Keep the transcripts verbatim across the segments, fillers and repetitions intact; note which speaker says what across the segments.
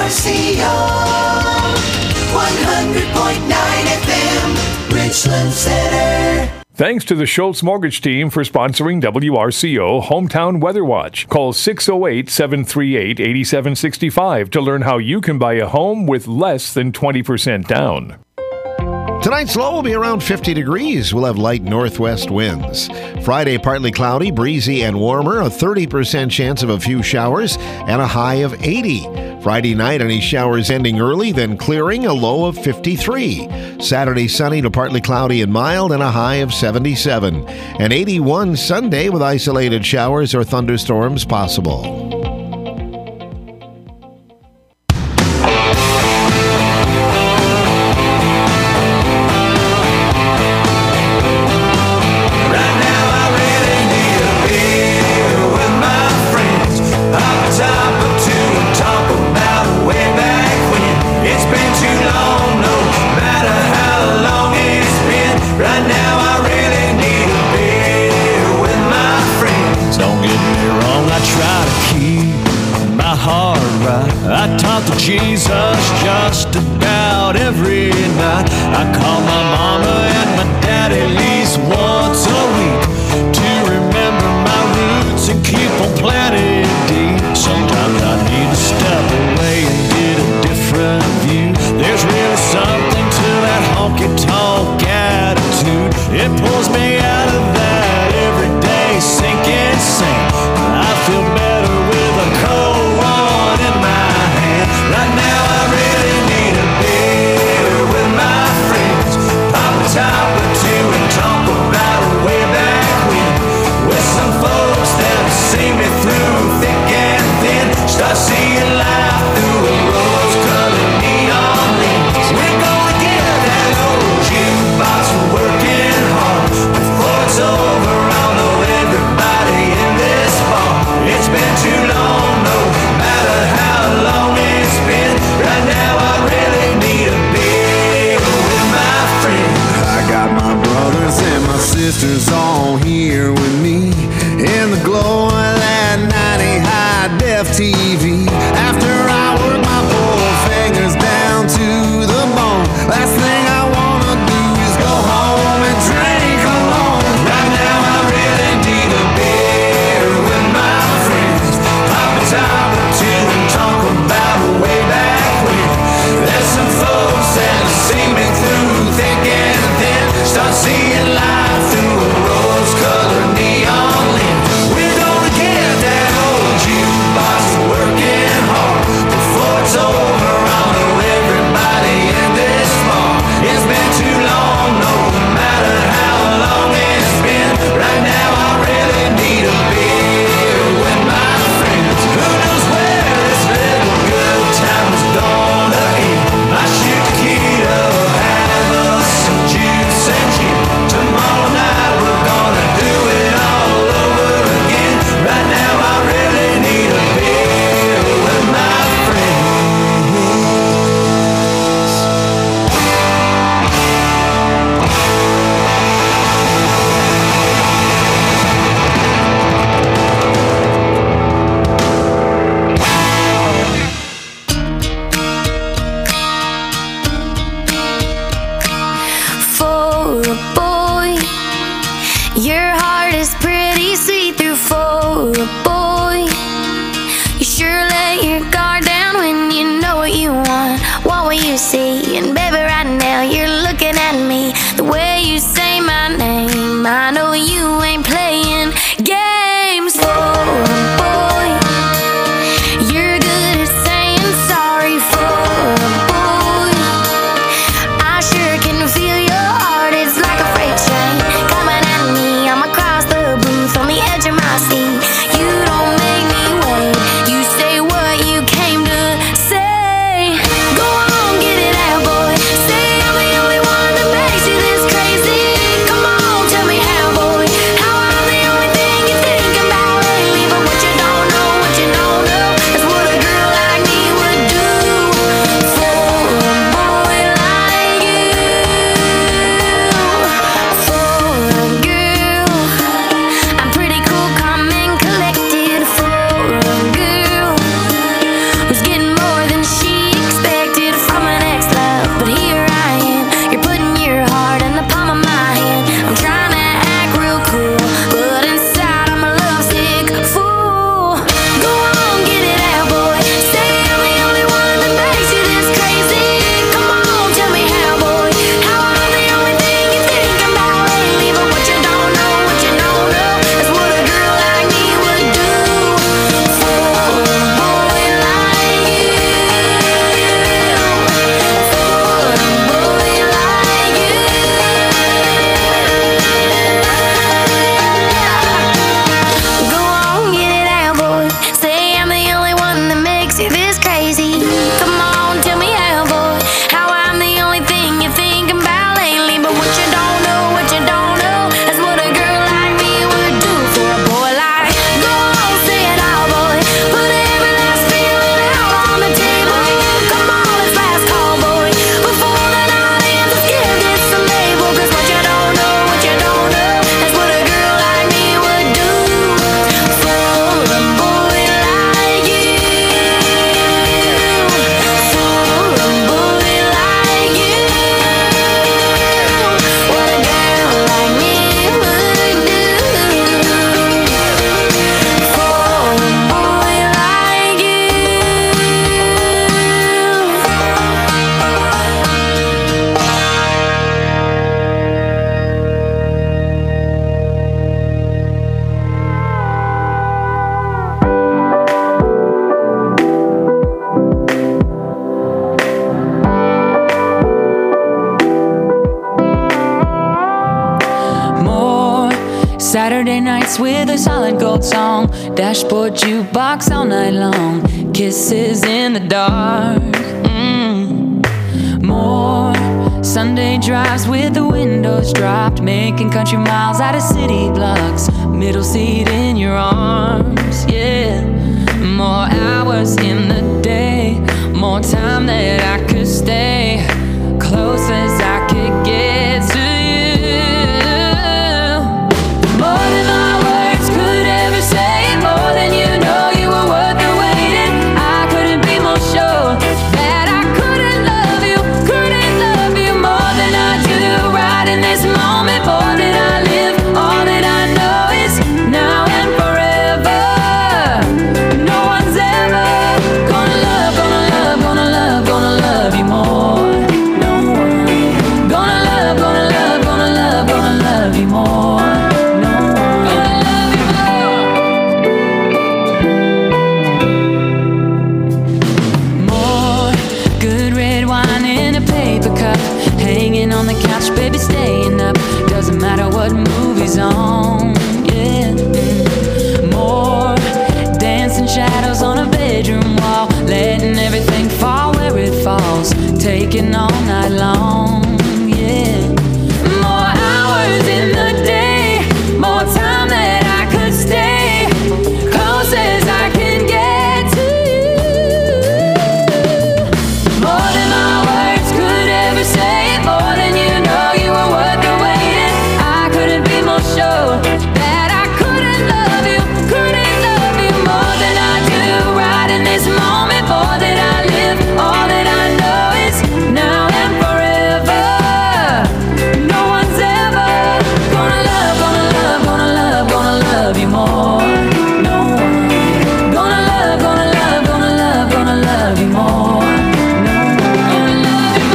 Speaker 1: R C O, one hundred point nine F M, Richland Center.
Speaker 2: Thanks to the Schultz Mortgage Team for sponsoring W R C O Hometown Weather Watch. Call six oh eight, seven three eight, eight seven six five to learn how you can buy a home with less than twenty percent down.
Speaker 3: Tonight's low will be around fifty degrees. We'll have light northwest winds. Friday, partly cloudy, breezy, and warmer. A thirty percent chance of a few showers and a high of eighty. Friday night, any showers ending early, then clearing, a low of fifty-three. Saturday, sunny to partly cloudy and mild, and a high of seventy-seven. And eighty-one Sunday with isolated showers or thunderstorms possible.
Speaker 4: Jesus just about every night. I call my mama and my dad at least once a week to remember my roots and keep on planted deep. Sometimes I need to step away and get a different view. There's really something to that honky-tonk attitude. It pulls me out of that everyday sinking sand. I feel better with a cold one in my hand. Right now I really need a beer with my friends. Pop a top or two and talk about way back when, with some folks that see me through thick and thin. Start seeing life through a rose-colored neon lens. We're gonna get that old jukebox working hard before it's over. I'll know everybody in this bar. It's been too long, no matter how long it's been. Right now I really need a beer with my friends. I got my brothers and my sisters all here with me in the glow of that ninety high-def T V. After I work my four fingers down to the bone, last thing I wanna do is go home and drink alone. Right now I really need a beer with my friends. Pop a top or two and talk about way back when. There's some folks that see me through thick and thin. Start seeing life through a rose-colored neon lens. We're gonna get that old jukebox working hard before it's over. I'll know everybody in this bar. It's been too long, no matter how long it's been. Right now I really need a beer with my friends. Who knows where this little good time is gonna end? I shoot tequila, have us some juice and gin. Tomorrow night we're gonna do it all over again. Right now I really need a beer with my friends.
Speaker 5: For a boy, your heart is pretty see-through. For a boy, you sure let your guard down when you know what you want, want what you see. And baby, right now you're looking at me, the way you say my name, I know you ain't playing games. For a boy, you're good at saying sorry. For a boy, I sure can feel your heart, it's like a freight train coming at me. I'm across the booth on the edge of my seat. You don't make me wait, you say what you came to say. Go on, get it out, boy.
Speaker 6: Saturday nights with a solid gold song, dashboard jukebox all night long, kisses in the dark. Mm. More Sunday drives with the windows dropped, making country miles out of city blocks, middle seat in your arms, yeah. More hours in the day, more time that I could stay close as I could get to you. More than my words could ever say, more than you know you were worth the waiting. I couldn't be more sure that I couldn't love you, couldn't love you more than I do right in this moment. More than I live, all that I know is now and forever. No one's ever gonna love, gonna love, gonna love, gonna love you more. No one gonna love, gonna love, gonna love, gonna love you more. No one gonna love you more. More good red wine in a paper cup, hanging on the couch, baby, staying up. Doesn't matter what movie's on, yeah. Mm. More dancing shadows on a bedroom wall, letting everything fall where it falls, taking all night long, yeah. More hours in the day, more time that I could stay close as I can get to you. More than my words could ever say, more than you know you were worth the waiting. I couldn't be more sure that I couldn't love you, couldn't love you more than I do right in this moment. More than I live, all that I know is now and forever. No one's ever gonna love, gonna love, gonna love, gonna love you more. No one gonna love, gonna love, gonna love, gonna love you more. No one gonna love you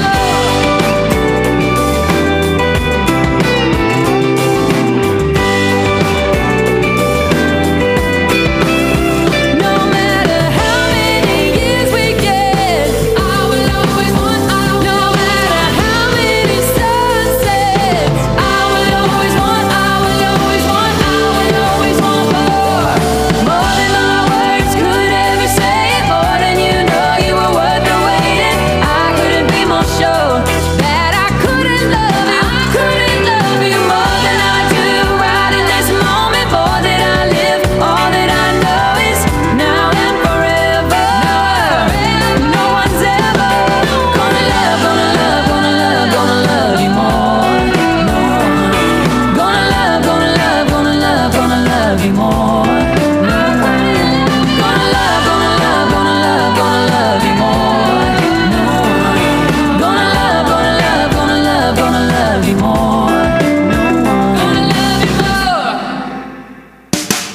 Speaker 6: no matter how many years we get. I will always want, I will, no matter how many sunsets. I will always want, I will always want, I will always want more. More than my words could ever say, more than you know you were worth the waiting. I couldn't be more sure that I couldn't love you, couldn't love you more than I do right in this moment. More than I live, all that I know is now and forever. No one's ever gonna love, gonna love, gonna love, gonna love you more. No one gonna love, gonna love, gonna love, gonna love you more. No one gonna love, gonna love, gonna love, gonna love you more. No one gonna love, gonna love, gonna love, gonna love you more. No one gonna love you more.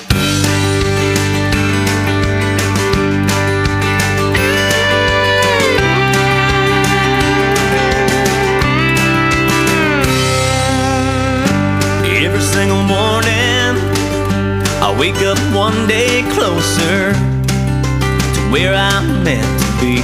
Speaker 4: Every single morning, I wake up one day closer to where I'm meant to be.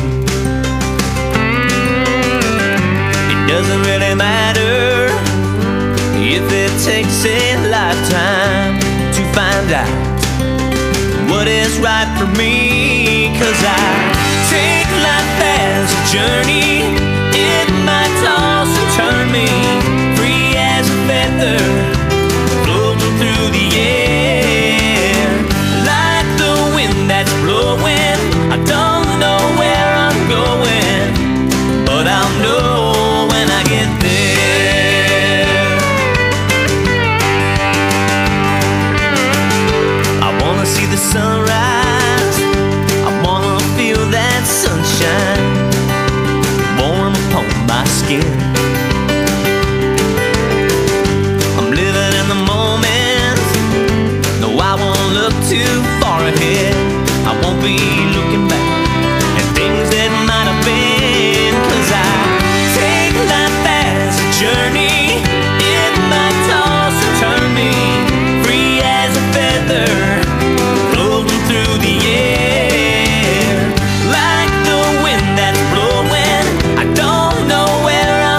Speaker 4: It doesn't really matter if it takes a lifetime to find out what is right for me. 'Cause I take life as a journey. It might toss and turn me, free as a feather, floating through the air. Like the wind that's blowing, I don't know where I'm going, but I'll know when I get there. I wanna see the sunrise, I wanna feel that sunshine warm upon my skin. I'm living in the moment, no, I won't look too far ahead. I won't be looking back at things that might have been. 'Cause I take life as a journey. It might toss and turn me, free as a feather, floating through the air. Like the wind that's blowing, I don't know where I'm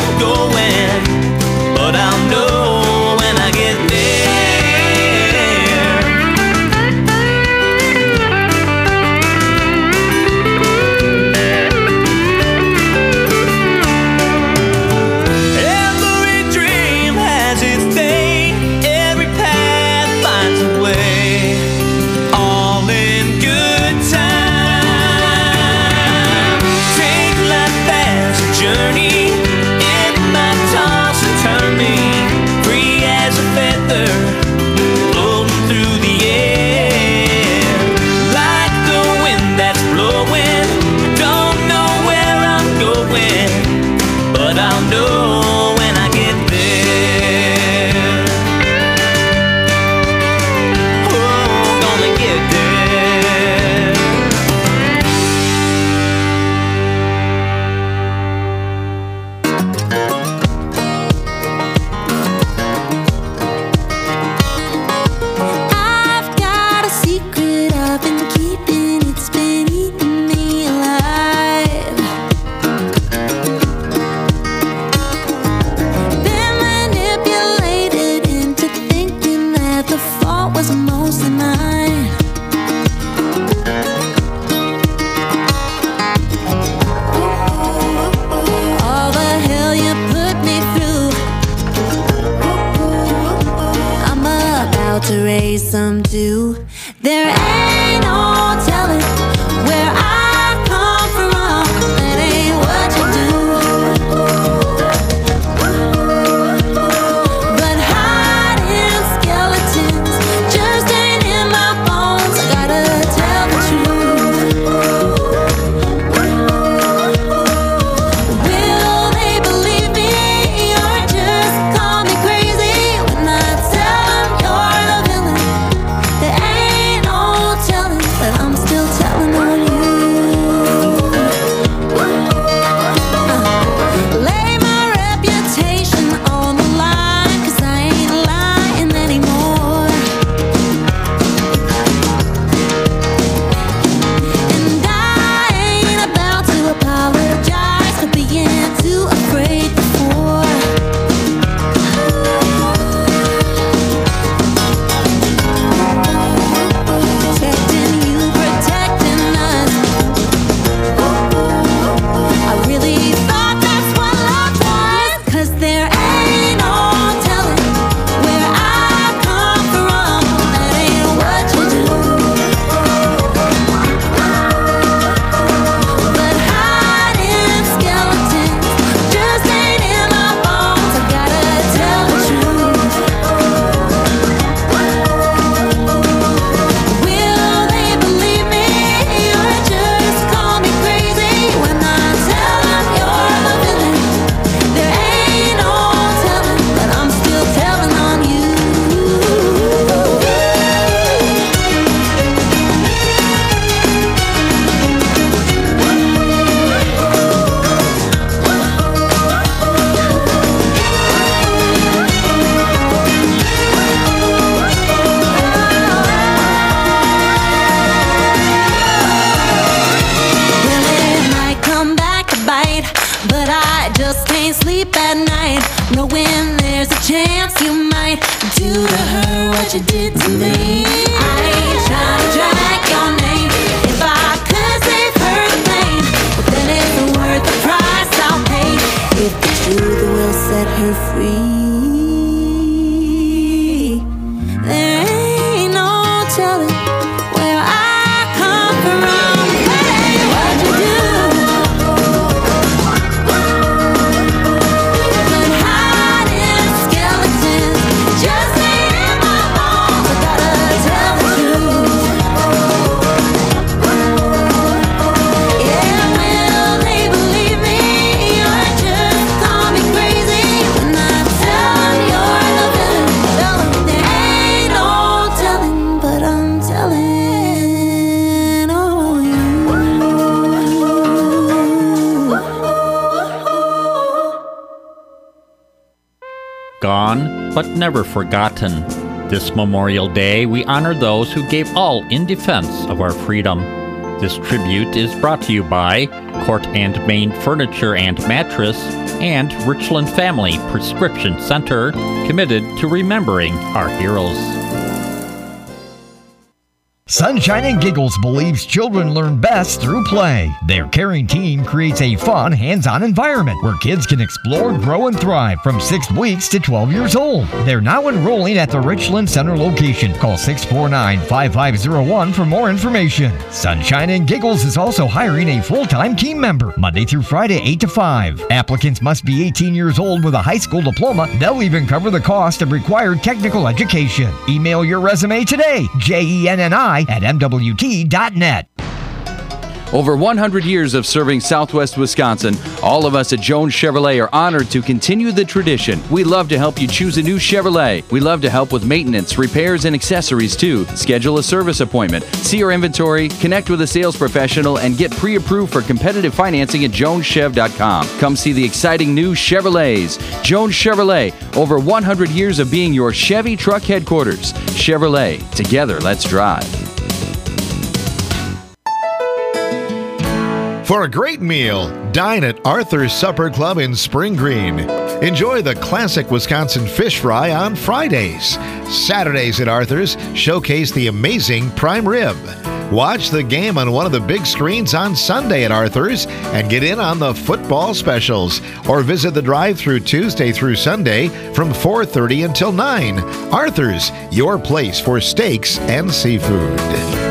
Speaker 5: come to. There ain't no telling where I come from. That ain't what you do. But hiding skeletons just ain't in my bones. I gotta tell the truth. Will they believe me or just call me crazy when I tell them you're the villain? There ain't no telling, but I'm still telling on you. Lay my reputation on the line, 'cause I ain't lying anymore. And I ain't about to apologize for being too afraid before. Protecting you, protecting us. I really thought that's what love was. 'Cause there ain't no telling where I come from. That ain't what you do. But hiding skeletons just ain't in my bones. I gotta tell the truth. Will they believe me or just call me crazy when I tell them you're the villain? There ain't no telling, but I'm still telling on you. Well, it might come back to bite, but I just can't sleep at night, knowing there's a chance you might do to her what you did to me. I ain't trying to drag your name. If I could save her the pain, but then it's worth the price I'll pay. If the truth will set her free. There ain't no telling where I come from. That ain't what you do. But hiding skeletons just ain't in my bones. I gotta tell the truth. Yeah, will they believe me or just call me crazy when I tell them you're the villain? Tell them there ain't no telling, but I'm telling on you.
Speaker 7: Gone, but never forgotten. This Memorial Day, we honor those who gave all in defense of our freedom. This tribute is brought to you by Court and Main Furniture and Mattress and Richland Family Prescription Center, committed to remembering our heroes.
Speaker 8: Sunshine and Giggles believes children learn best through play. Their caring team creates a fun, hands-on environment where kids can explore, grow, and thrive from six weeks to twelve years old. They're now enrolling at the Richland Center location. Call six four nine, five five zero one for more information. Sunshine and Giggles is also hiring a full-time team member, Monday through Friday, eight to five. Applicants must be eighteen years old with a high school diploma. They'll even cover the cost of required technical education. Email your resume today, J E N N I at M W T dot net.
Speaker 9: Over one hundred years of serving Southwest Wisconsin, all of us at Jones Chevrolet are honored to continue the tradition. We love to help you choose a new Chevrolet. We love to help with maintenance, repairs, and accessories too. Schedule a service appointment, see our inventory, connect with a sales professional, and get pre-approved for competitive financing at jones chev dot com. Come see the exciting new Chevrolets. Jones Chevrolet, over one hundred years of being your Chevy truck headquarters. Chevrolet, together let's drive.
Speaker 3: For a great meal, dine at Arthur's Supper Club in Spring Green. Enjoy the classic Wisconsin fish fry on Fridays. Saturdays at Arthur's showcase the amazing prime rib. Watch the game on one of the big screens on Sunday at Arthur's and get in on the football specials. Or visit the drive-thru Tuesday through Sunday from four thirty until nine. Arthur's, your place for steaks and seafood.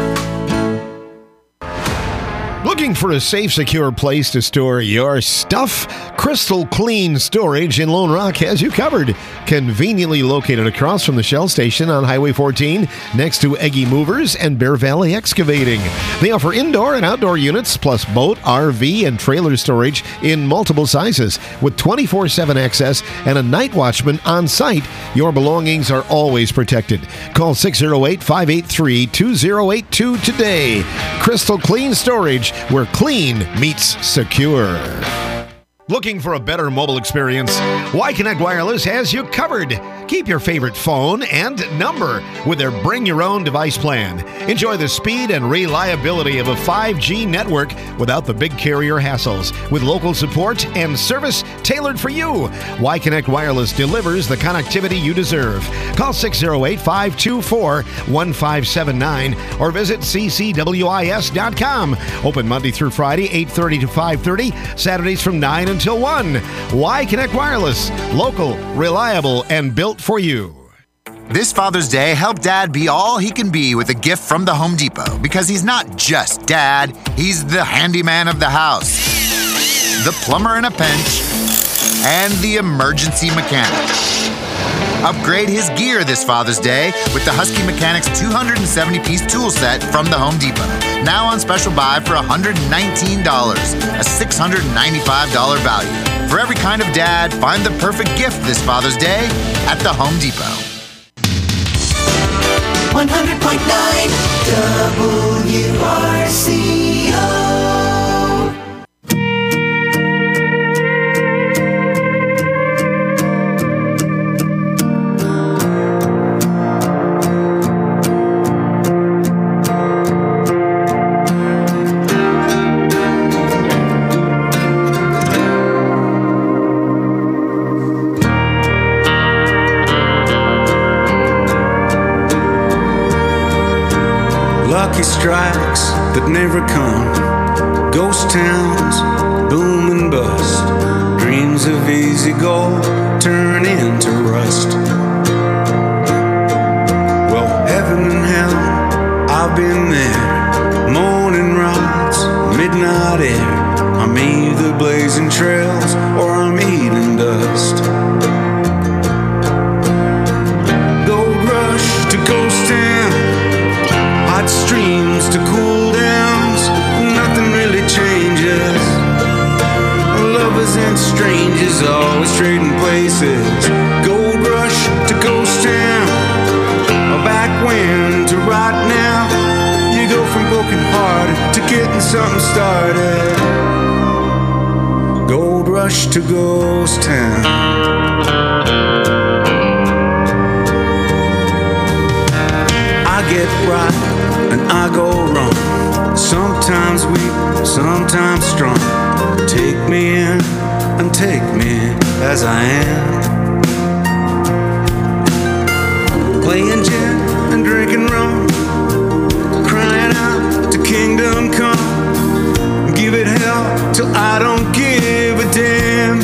Speaker 3: Looking for a safe, secure place to store your stuff? Crystal Clean Storage in Lone Rock has you covered. Conveniently located across from the Shell Station on Highway fourteen, next to Eggy Movers and Bear Valley Excavating. They offer indoor and outdoor units, plus boat, R V, and trailer storage in multiple sizes. With twenty-four seven access and a night watchman on site, your belongings are always protected. Call six oh eight, five eight three, two oh eight two today. Crystal Clean Storage, where clean meets secure. Looking for a better mobile experience? Y-Connect Wireless has you covered. Keep your favorite phone and number with their Bring Your Own Device plan. Enjoy the speed and reliability of a five G network without the big carrier hassles, with local support and service tailored for you. Y-Connect Wireless delivers the connectivity you deserve. Call six oh eight, five two four, one five seven nine or visit c c w i s dot com. Open Monday through Friday, eight thirty to five thirty, Saturdays from nine until one. Y-Connect Wireless, local, reliable, and built for you.
Speaker 10: This Father's Day, help Dad be all he can be with a gift from the Home Depot, because he's not just Dad, he's the handyman of the house, the plumber in a pinch, and the emergency mechanic. Upgrade his gear this Father's Day with the Husky Mechanics two hundred seventy piece tool set from the Home Depot. Now on special buy for one hundred nineteen dollars, a six hundred ninety-five dollars value. For every kind of dad, find the perfect gift this Father's Day at the Home Depot.
Speaker 1: one hundred point nine W R C O.
Speaker 11: Lucky strikes that never come, ghost towns boom and bust, dreams of easy gold turn into rust. Well, heaven and hell, I've been there. Morning rides, midnight air, I'm either blazing trails or I'm eating dust. Gold rush to ghost town, hot streams to cool downs, nothing really changes. Lovers and strangers always trading places. Gold rush to ghost town, back when to right now. You go from broken hearted to getting something started. Gold rush to ghost town. I get right and I go wrong, sometimes weak, sometimes strong. Take me in and take me as I am, playing gin and drinking rum, crying out to kingdom come. Give it hell till I don't give a damn.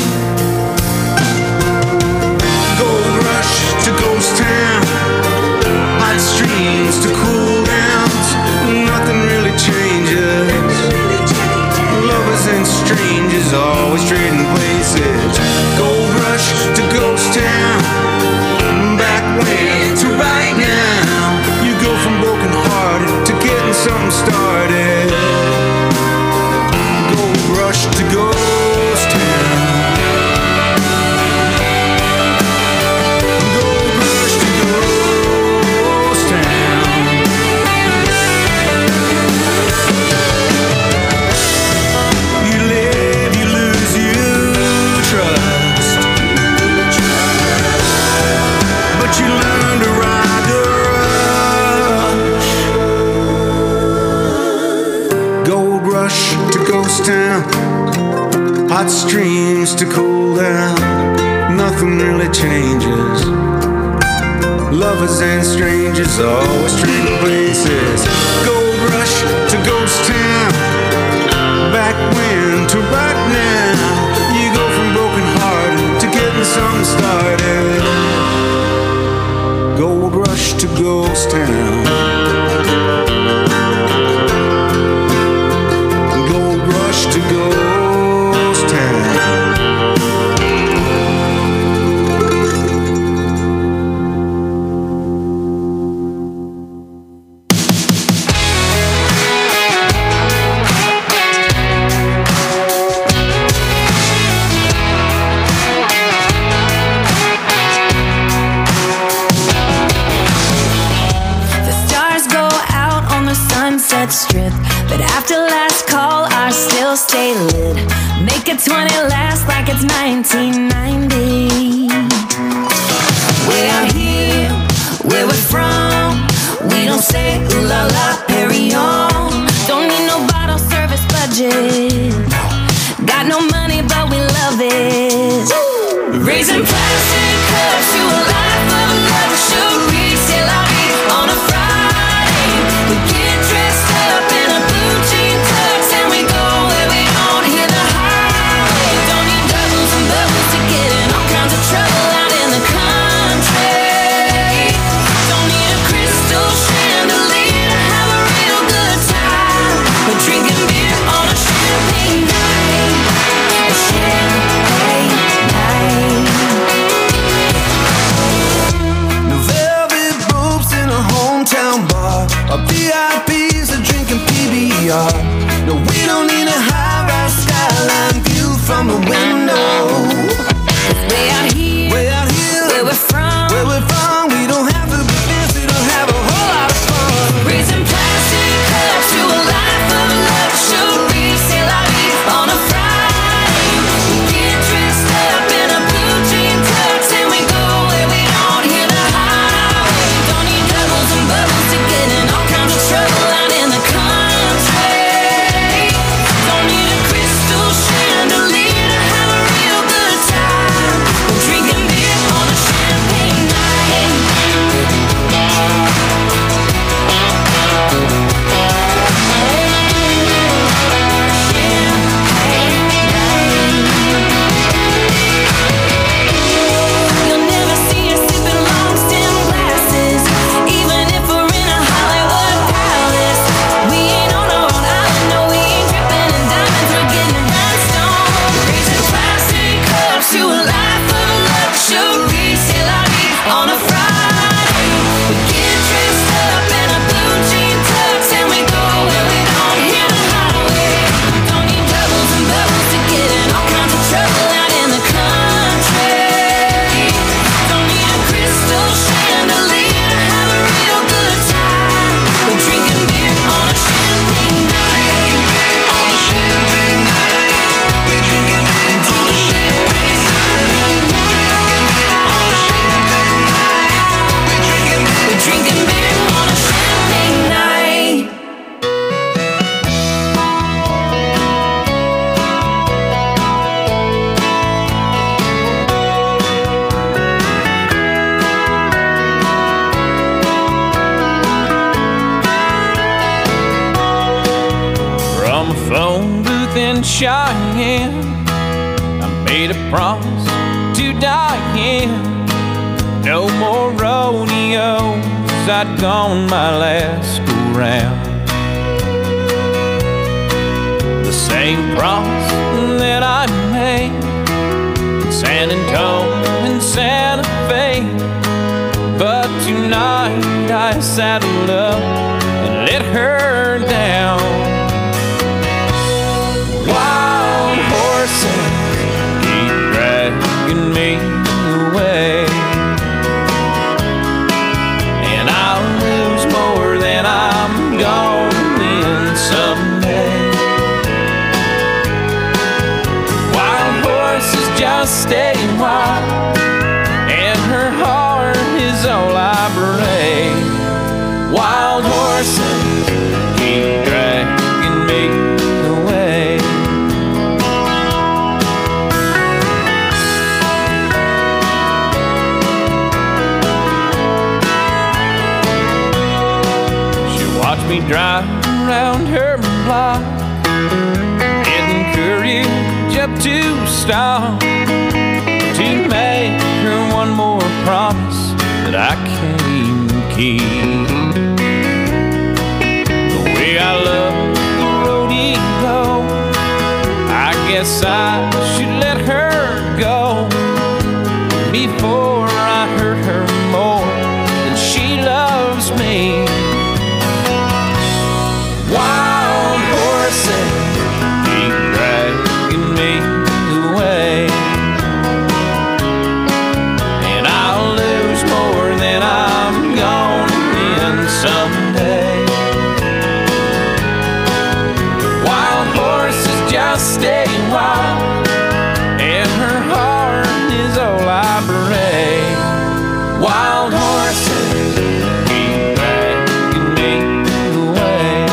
Speaker 11: Gold rush to ghost town, hot streams to cool downs, nothing really changes. Lovers and strangers always trading places. Gold rush to ghost town, back when to right now. You go from broken hearted to getting something started. Gold rush to ghost town. Gold rush to ghost town. You live, you lose, you trust, but you learn to ride the rush. Gold rush to ghost town, hot streams to cool down, nothing really changes. Lovers and strangers always trading places. Gold rush to ghost town. Back when to right now, you go from broken hearted to getting something started. Gold rush to ghost town. Gold rush to ghost town.
Speaker 6: Strip, but after last call, I still stay lit. Make a twenty last like it's nineteen ninety. Way out here, where we're from, we don't say ooh la la, Perry on. Don't need no bottle service budget. Got no money, but we love it. Raising plastic cups to a life of luxury. C'est la vie on a Friday. We get dressed up in a blue jean tux and we go where we don't hear the highway. Don't need doubles and bubbles to get in all kinds of trouble out in the country. Don't need a crystal chandelier to have a real good time. We're drinking beer on a champagne night. A champagne night.
Speaker 11: No velvet ropes in a hometown bar. Our V I Ps are drinking P B R. No, we don't need a high-rise skyline view from a window.
Speaker 6: Way out here,
Speaker 11: Way out here,
Speaker 6: where we're from,
Speaker 11: where we're from, we don't have to be fancy to have a whole lot of fun.
Speaker 6: raising plastic cups to a life of luxury. C'est la vie on a Friday. We get dressed up in a blue jean tux and we go where we don't hear the highway. Don't need doubles and bubbles to get in all kinds of trouble out in the country. Don't need a crystal chandelier to have a real good time. We're drinking beer on a champagne night. You'll never see us sipping long stem glasses, even if we're in a Hollywood palace. We ain't on our own island, no, we ain't dripping in diamonds, we're getting rhinestones. Raising plastic cups to a life of luxury. C'est la vie on a Friday. We get dressed up in a blue jean tux and we go where we don't hear the highway. Don't need doubles and bubbles to get in all kinds of trouble out in the country. Don't need a crystal chandelier to have a real good time. We're drinking beer on a champagne night. On a champagne night. We're drinking beer on a champagne night. On a champagne night. We're drinking beer on a champagne night.
Speaker 4: From a phone booth in Cheyenne, I made a promise to Diane. No more rodeos, I'd gone my last go round. The same promise that I made in San Antonio and Santa Fe. But tonight I saddled up and let her down. Wild horses keep dragging me away, and I'll lose more than I'm gonna win someday. Wild horses just stay wild, and her heart is all I brave. Wild horses keep dragging me away. She watched me drive around her block, encourage up to stop, to make her one more promise that I can't keep. The way I love the rodeo, I guess I should let her go before I hurt her more than she loves me. Wild horses keep dragging me away, and I'll lose more than I'm gonna win someday. Wild horses just stay wild, and her heart is all I pray. Wild horses keep dragging me away.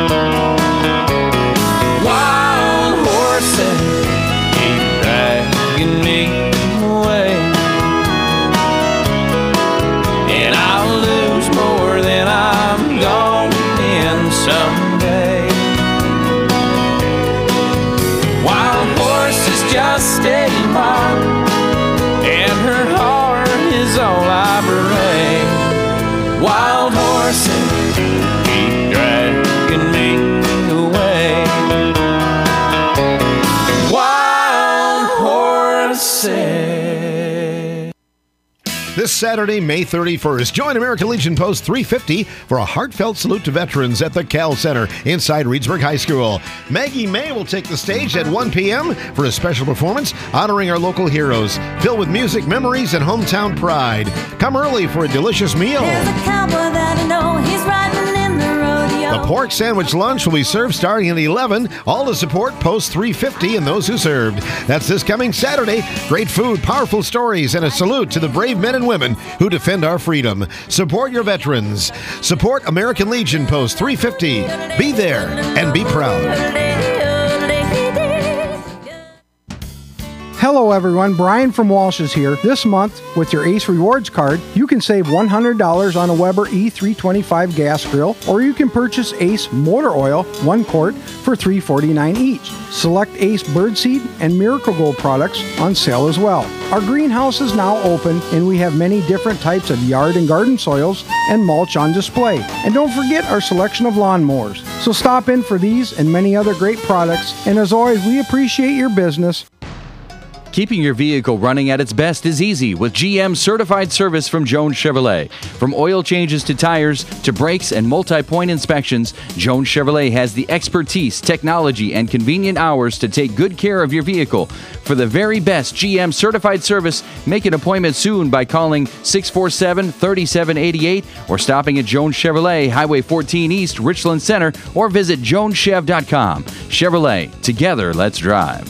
Speaker 4: Wild horses keep dragging me away, and I'll lose more than I'm gonna win someday. Wild horses just stay wild, and her heart is all I pray. Wild horses keep dragging me away. Wild horses.
Speaker 3: This Saturday, May thirty-first, join American Legion Post three fifty for a heartfelt salute to veterans at the Cal Center inside Reedsburg High School. Maggie May will take the stage at one p.m. for a special performance honoring our local heroes, filled with music, memories, and hometown pride. Come early for a delicious meal.
Speaker 12: There's a cowboy that I know, he's riding in the rodeo.
Speaker 3: The pork sandwich lunch will be served starting at eleven, all to support Post three fifty and those who served. That's this coming Saturday. Great food, powerful stories, and a salute to the brave men and women who defend our freedom. Support your veterans. Support American Legion Post three fifty. Be there and be proud.
Speaker 13: Hello everyone, Brian from Walsh's here. This month, with your Ace Rewards card, you can save one hundred dollars on a Weber E three twenty-five gas grill, or you can purchase Ace motor oil, one quart, for three forty-nine each. Select Ace Birdseed and Miracle Gold products on sale as well. Our greenhouse is now open, and we have many different types of yard and garden soils and mulch on display. And don't forget our selection of lawnmowers. So stop in for these and many other great products, and as always, we appreciate your business.
Speaker 9: Keeping your vehicle running at its best is easy with G M certified service from Jones Chevrolet. From oil changes to tires to brakes and multi-point inspections, Jones Chevrolet has the expertise, technology, and convenient hours to take good care of your vehicle. For the very best G M certified service, make an appointment soon by calling six four seven, three seven eight eight or stopping at Jones Chevrolet, Highway fourteen East, Richland Center, or visit jones chev dot com. Chevrolet, together let's drive.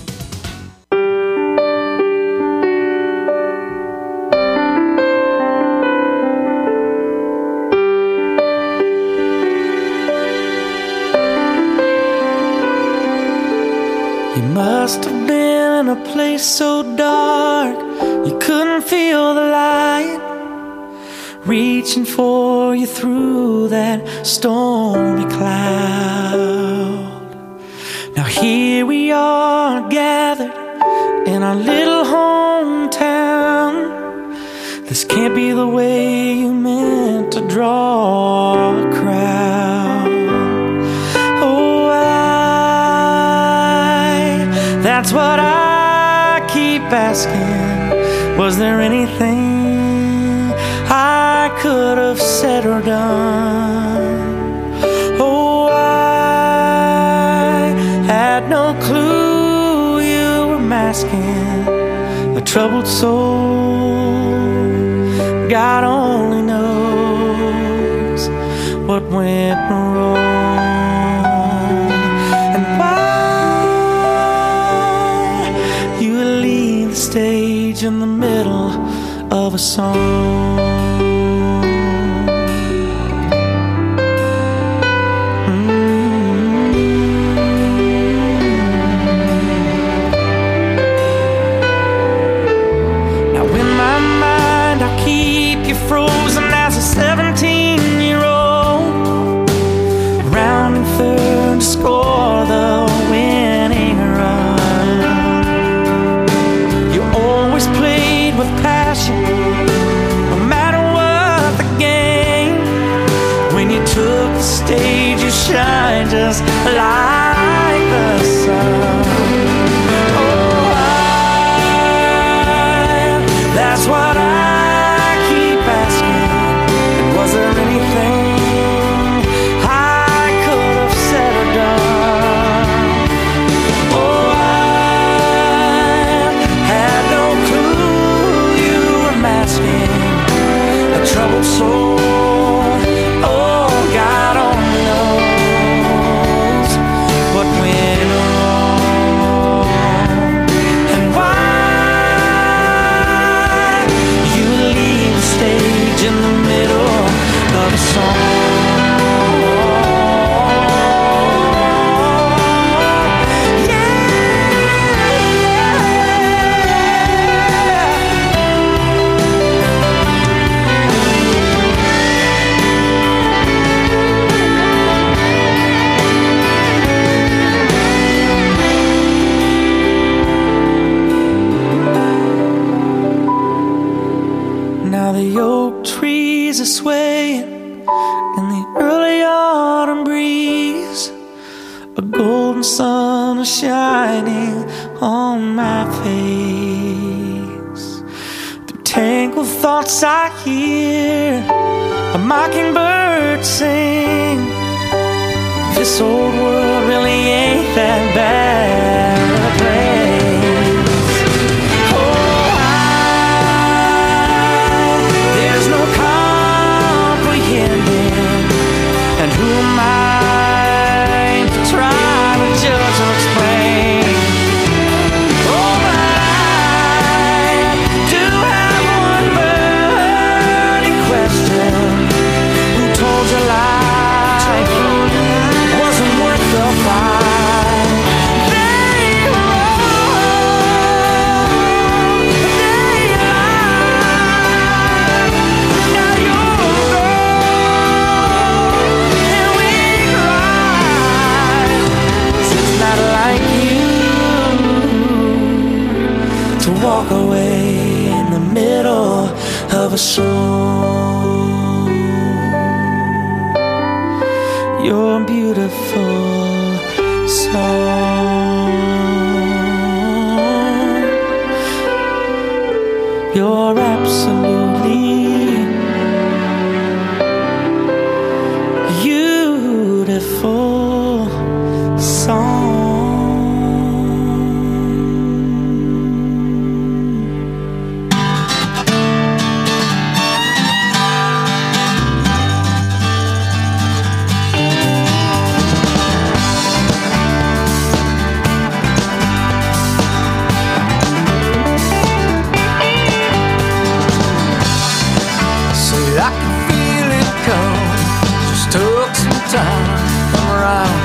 Speaker 4: You must have been in a place so dark you couldn't feel the light reaching for you through that stormy cloud. Now here we are gathered in our little hometown. This can't be the way you meant to draw a crowd. Oh, I, that's what I keep asking. Was there anything I could have said or done? Oh, I had no clue you were masking a troubled soul. God only knows what went wrong. And why you leave the stage in the middle of a song. Frozen as a seventeen-year-old, round and thirty passion, no matter what the game. When you took the stage, you shine just like the sun. Oh, I, that's what I keep asking. And was there anything I could have said or done? Oh, I had no clue you were masking a troubled soul. Oh, God only knows what went wrong and why you leave the stage in the middle of a song. Now the oak trees are swaying in the early autumn breeze. A golden sun is shining on my face. Through tangled thoughts I hear a mockingbird sing. This old world really ain't that bad a place. Oh, I, there's no comprehending. And who am I to try to judge or explain? Oh, I do have one burning question. Who told you life wasn't worth the fight? They wrong, they lie. Now you're wrong, and we cry. 'Cause it's not like you to walk away in the middle of a song. You're beautiful song. You're absolutely beautiful song. See, I can feel it come. Just took some time to come around.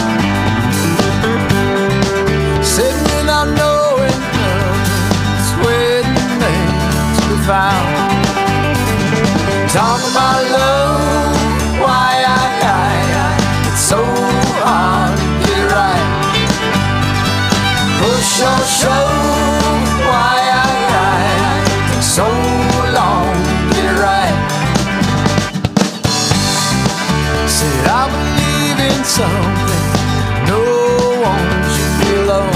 Speaker 4: Sitting without knowing it's where the names we found. Talking about love, why I, I, I, it's so hard to get it right. Push or shove, why I, I, I, it's so long to get it right. Said I believe in something, no one should be alone.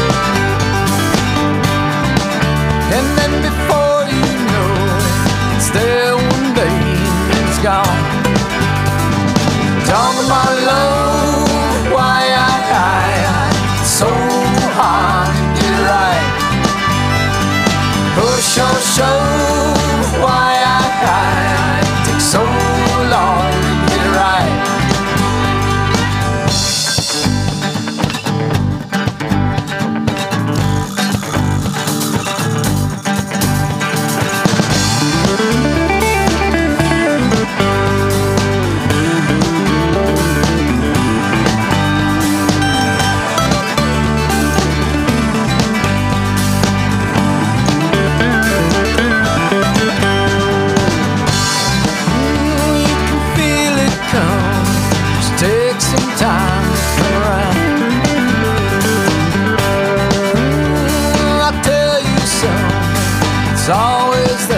Speaker 4: And then before you know it, it's there one day and it's gone. Talking about love, why I, I, I, it's so hard to get it right. Push or shove, why I, I, I, it takes so long to get it right. It's always there.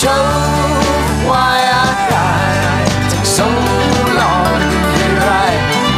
Speaker 1: shows why I cried. It took so long to get right.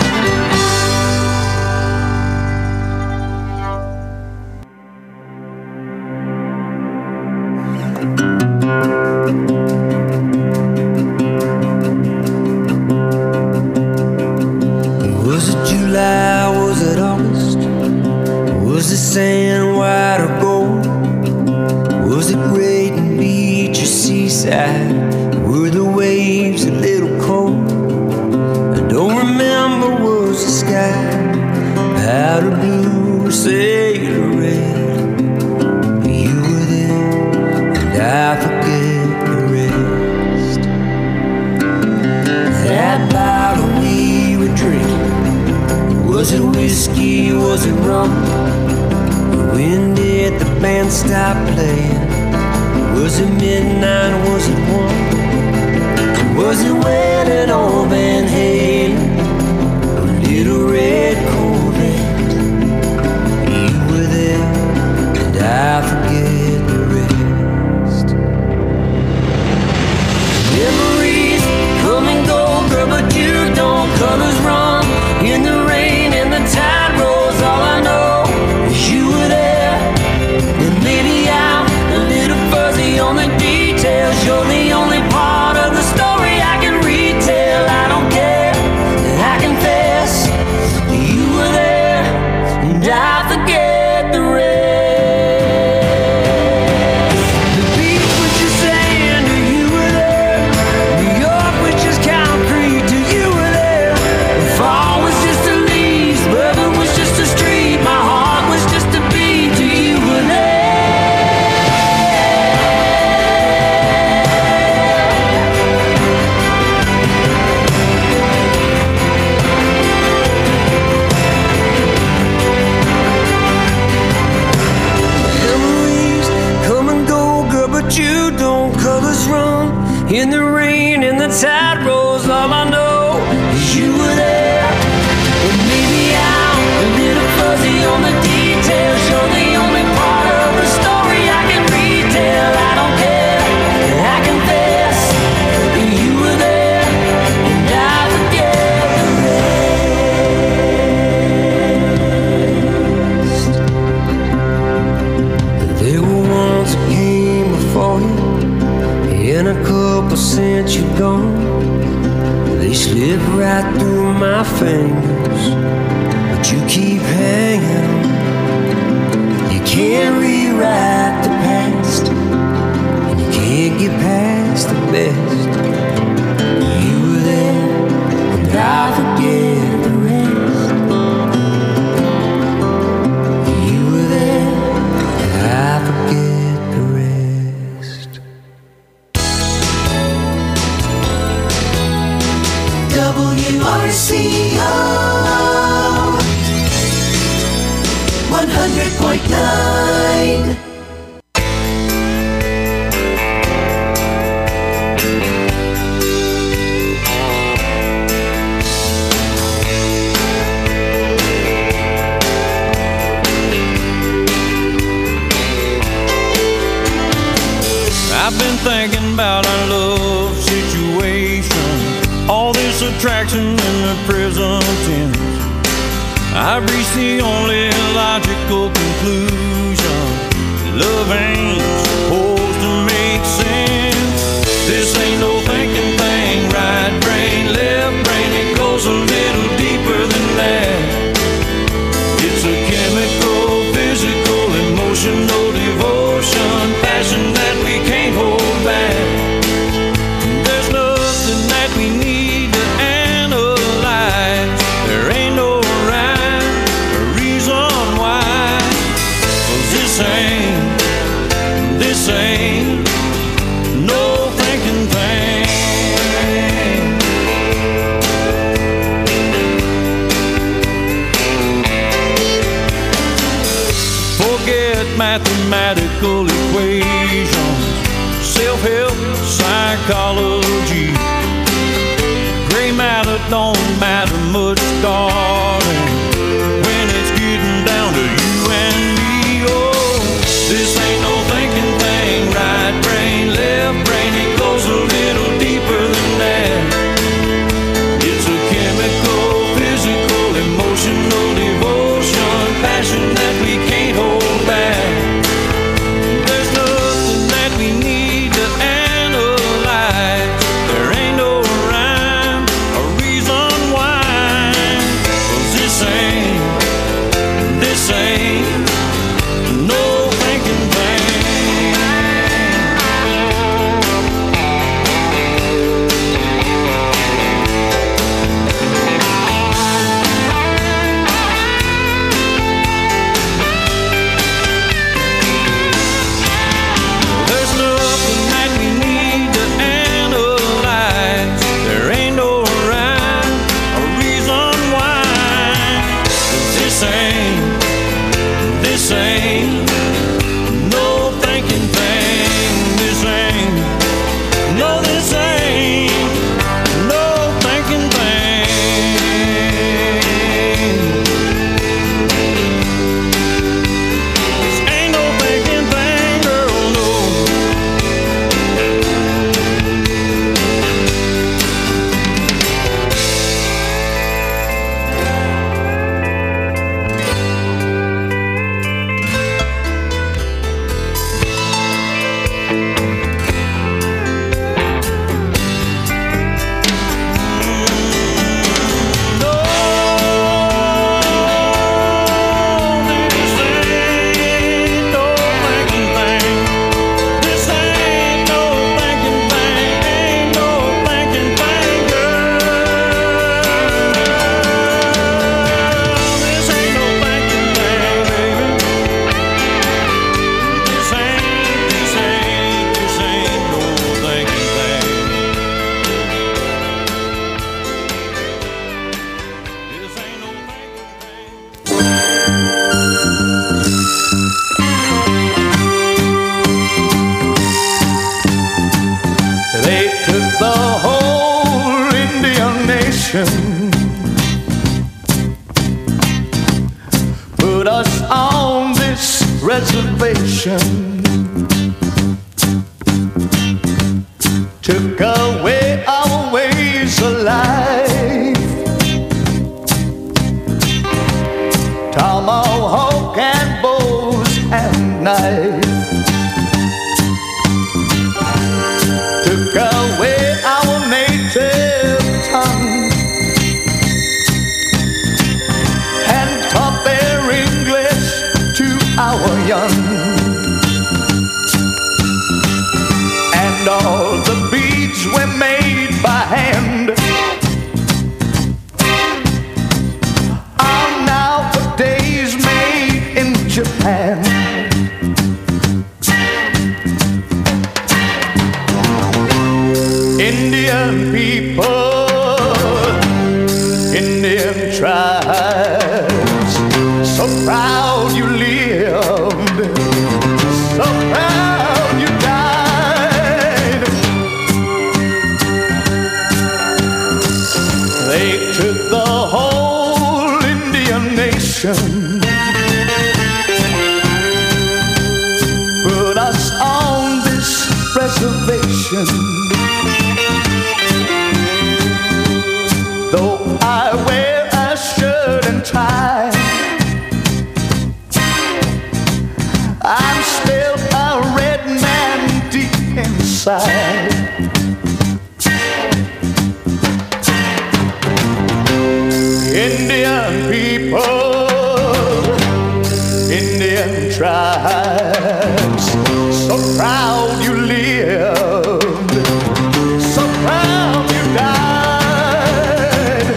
Speaker 11: Was it July? Was it August? Was the sand white or gold? Was it Brighton Beach or Seaside? Were the waves a little cold? I don't remember. Was the sky powder blue or sailor red? You were there and I forget the rest. That bottle we were drinking, was it whiskey? Was it rum? When did the band stop playing? Was it midnight? Was it one? Was it when an old Van Halen, a little red Corvette? You were there and I forget the rest. Memories come and go, girl, but you don't. Colors run in the rain and the tide rolls. All I know is you were there, and maybe I'm a little fuzzy on the details. You're the only part of the story I can retell. I don't care, I confess, you were there, and I forget the rest. The beach was just sand, you were there. New York was just concrete, you were there. The fall was just a leaves, Bourbon was just a street. My heart was just a beat till you were there. Memories come and go, girl, but you don't. Colors run in the rain and the tide rolls. All I know is you were there, and maybe I'm a little fuzzy on the details. You're the only part of the story I can retell. I don't care, I confess, you were there, and I forget the rest. There were ones that came before you, and a couple since you're gone. They slip right through my fingers, but you keep hanging on. You can't rewrite the past, and you can't get past the best. You were there, and I forget the rest. You were there, and I forget the rest.
Speaker 1: W R C O one hundred point nine.
Speaker 4: I've been thinking about our love situation, all this attraction in the present tense. I've reached the only logical conclusion: love ain't supposed to make sense. This ain't no thinking thing, right brain, left brain, it goes a little deeper than that. It's a chemical, physical, emotional devotion, passion that we can't hold back. There's nothing that we need to analyze. There ain't no rhyme or reason why. 'Cause this ain't, this ain't no thinking thing. Forget mathematical equations, self-help, psychology. Gray matter don't matter much, darling, when it's getting down to you and me. Oh, this ain't no thinking thing, right brain, left brain. reservation. Put us on this reservation. Took away our ways of life. Tomahawk and bows and knife. Took away our native tongue and taught their English to our young. And all the beads were made by hand are nowadays made in Japan. Indian people, Indian tribes, so proud you lived, so proud you died. They took the whole Indian nation, put us on this reservation. Though I wear a shirt and tie, I'm still a red man deep inside. Indian people, Indian tribes, so proud you lived, so proud you died.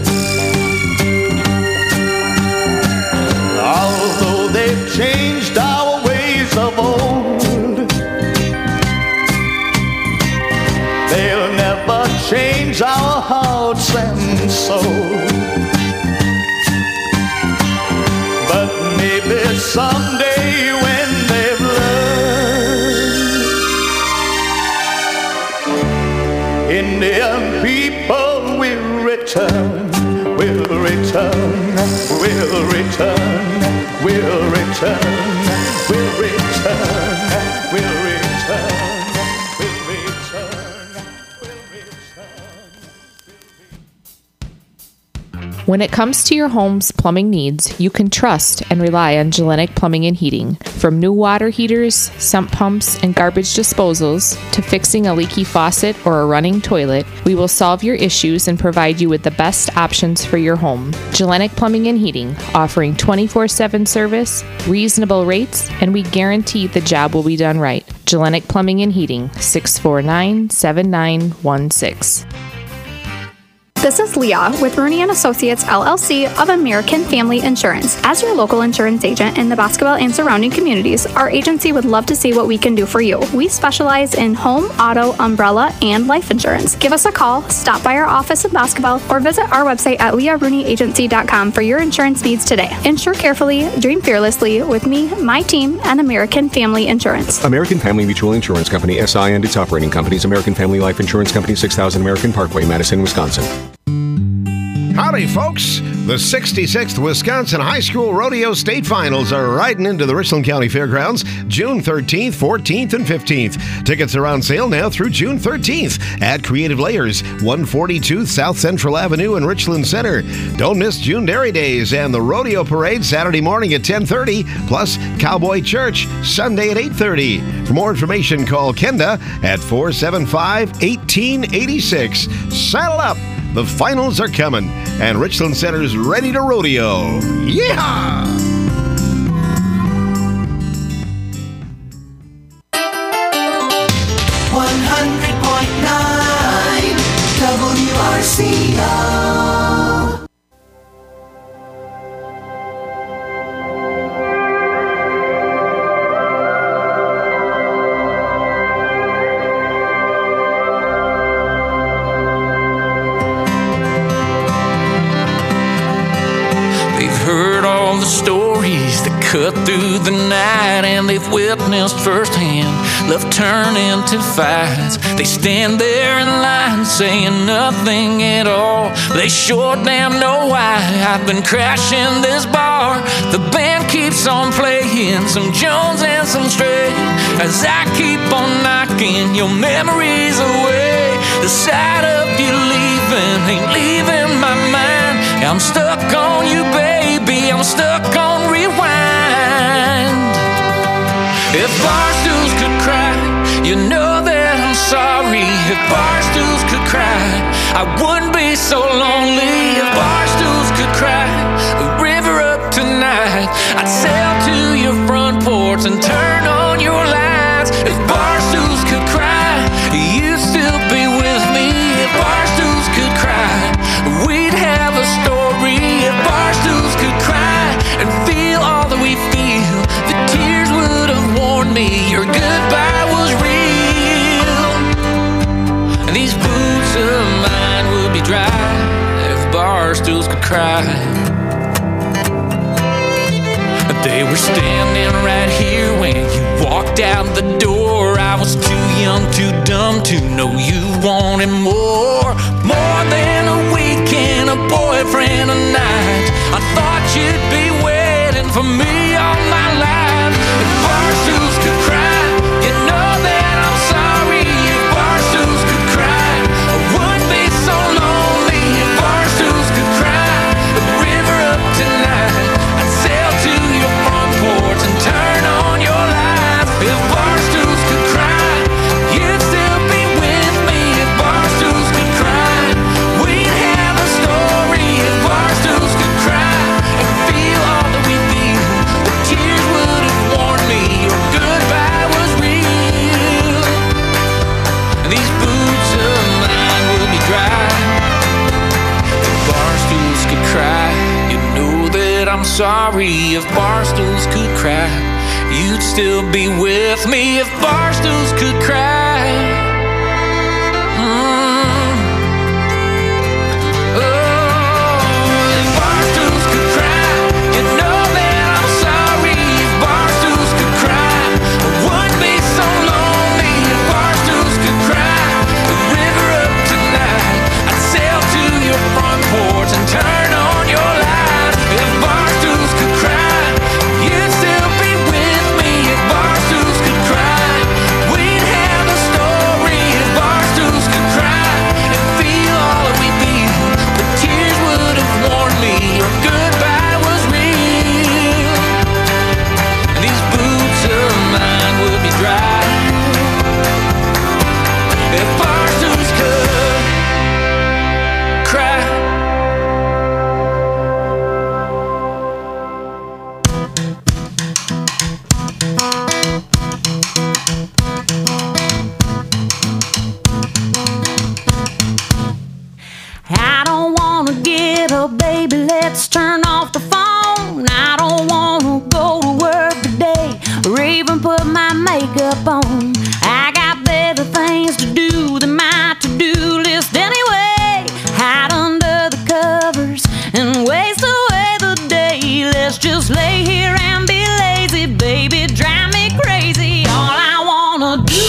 Speaker 4: Although they've changed our ways of old, they'll never change our hearts and soul. But maybe someday when they've learned, Indian people will return, will return, will return, will return, will return, will return.
Speaker 14: When it comes to your home's plumbing needs, you can trust and rely on Gellenic Plumbing and Heating. From new water heaters, sump pumps, and garbage disposals, to fixing a leaky faucet or a running toilet, we will solve your issues and provide you with the best options for your home. Gellenic Plumbing and Heating, offering twenty-four seven service, reasonable rates, and we guarantee the job will be done right. Gellenic Plumbing and Heating, six four nine, seven nine one six.
Speaker 15: This is Leah with Rooney and Associates L L C of American Family Insurance. As your local insurance agent in the Boscobel and surrounding communities, our agency would love to see what we can do for you. We specialize in home, auto, umbrella, and life insurance. Give us a call, stop by our office in Boscobel, or visit our website at leah rooney agency dot com for your insurance needs today. Insure carefully, dream fearlessly with me, my team, and American Family Insurance.
Speaker 16: American Family Mutual Insurance Company, S I and its operating companies, American Family Life Insurance Company, six thousand American Parkway, Madison, Wisconsin.
Speaker 3: Howdy, folks. The sixty-sixth Wisconsin High School Rodeo State Finals are riding into the Richland County Fairgrounds June thirteenth, fourteenth, and fifteenth. Tickets are on sale now through June thirteenth at Creative Layers, one forty-two South Central Avenue in Richland Center. Don't miss June Dairy Days and the Rodeo Parade Saturday morning at ten thirty, plus Cowboy Church Sunday at eight thirty. For more information, call Kenda at four seven five, one eight eight six. Saddle up! The finals are coming, and Richland Center's ready to rodeo. Yeehaw!
Speaker 1: one hundred point nine W R C O.
Speaker 17: Stories that cut through the night, and they've witnessed firsthand love turn into fights. They stand there in line saying nothing at all. They sure damn know why I've been crashing this bar. The band keeps on playing some Jones and some Strait as I keep on knocking your memories away. The sight of you leaving ain't leaving my mind. I'm stuck on you, baby, I'm stuck on rewind. If bar stools could cry, you know that I'm sorry. If bar stools could cry, I wouldn't be so lonely. If bar stools could cry, a river up tonight, I'd sail to your front porch and turn on your lights. If bar stools could cry, you'd still be with me. If bar stools could cry, we'd have a story. If bar stools could cry and feel all that we feel, the tears would have warned me your goodbye was real. And these boots of mine would be dry if bar stools could cry. They were standing right here when you walked out the door. I was too young, too dumb to know you wanted more. More than a weekend, a boyfriend, a night. I thought you'd be waiting for me all my life. If bar stools could cry, you know that I'm sorry. If bar stools could cry, I wouldn't be so lonely. If bar stools could cry, a river up tonight, I'd sail to your front porch and turn on your lights. If bar stools could cry, you'd still be with me. If bar stools could cry, we'd have a story. If bar stools could cry and feel all that we feel, the tears would have warned me your goodbye was real. And these boots of mine will be dry. If bar stools could cry, you know that I'm sorry. If bar stools could cry, you'd still be with me. If bar stools could cry, mm. Oh, if bar stools could cry, you know that I'm sorry. If bar stools could cry, I wouldn't be so lonely. If bar stools could cry, a river up tonight, I'd sail to your front porch and turn on your lights. If bar stools could cry, you'd still be with me. If bar stools could cry, we'd have a story. If bar stools could cry and feel all that we feel, the tears would have warned me your goodbye was real. And these boots of mine would be dry if bar stools could cry.
Speaker 12: I don't wanna get up, baby, let's turn off the phone. I don't wanna go to work today or even put my makeup on. I got better things to do than my to-do list anyway. Hide under the covers and waste away the day. Let's just lay here and be lazy, baby, drive me crazy. All I wanna do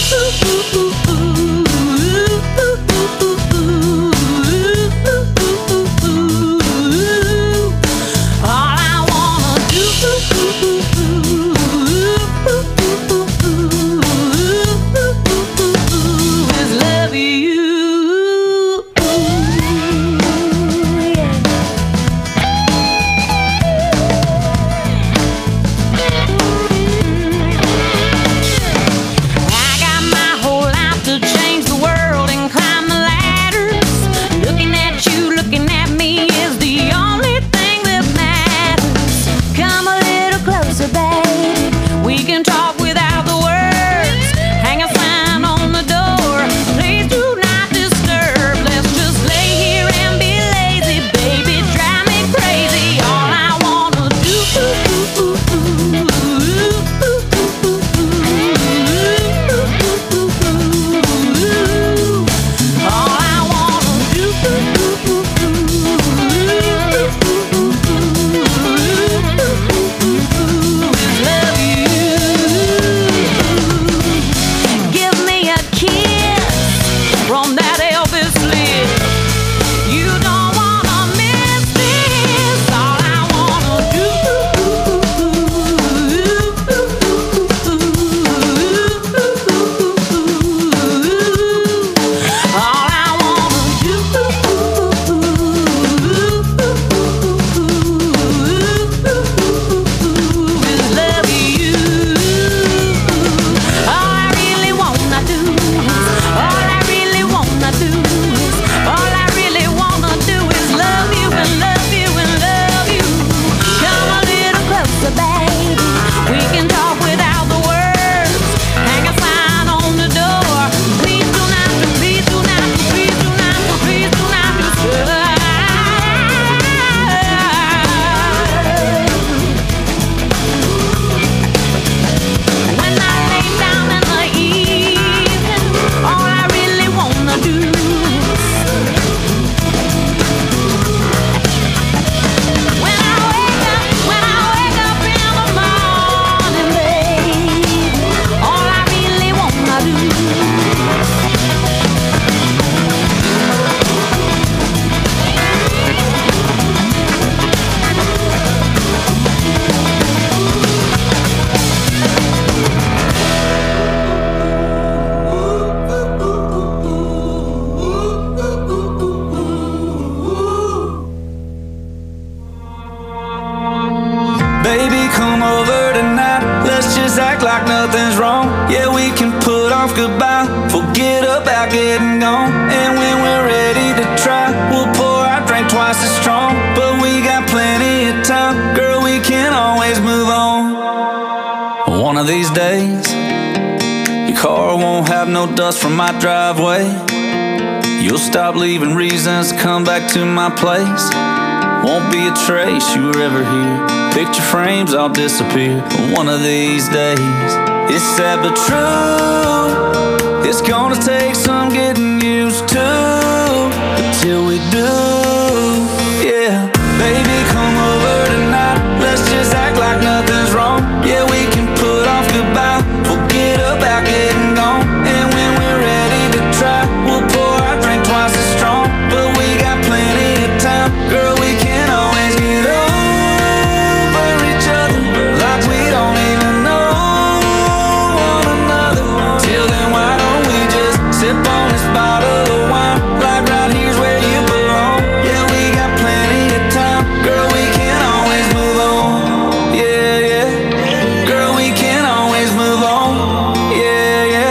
Speaker 12: all I wanna do is love you. I got my whole life
Speaker 11: goodbye, forget about getting gone. And when we're ready to try, we'll pour our drink twice as strong. But we got plenty of time, girl, we can always move on. One of these days, your car won't have no dust from my driveway. You'll stop leaving reasons to come back to my place. Won't be a trace you were ever here. Picture frames all disappear. One of these days, it's sad but true, it's gonna take some getting used to. But till we do, yeah. Baby, come over tonight, let's just act like nothing's wrong. Yeah, we can put off goodbye, forget about getting gone. And when we're ready to try, we'll pour our drink twice as strong. But we got plenty of time, girl, we can always get over each other like we don't even know one another. Till then, why don't we just sip on this bottle of wine, like right here's where you belong. Yeah, we got plenty of time, girl, we can always move on. Yeah, yeah, girl, we can always move on. Yeah, yeah.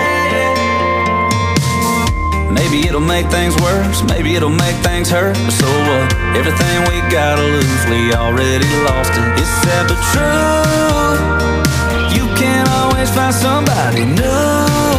Speaker 11: Maybe it'll make things worse, maybe it'll make things hurt, but so what? Everything we gotta lose, we already lost it. It's sad but true, you can always find somebody new.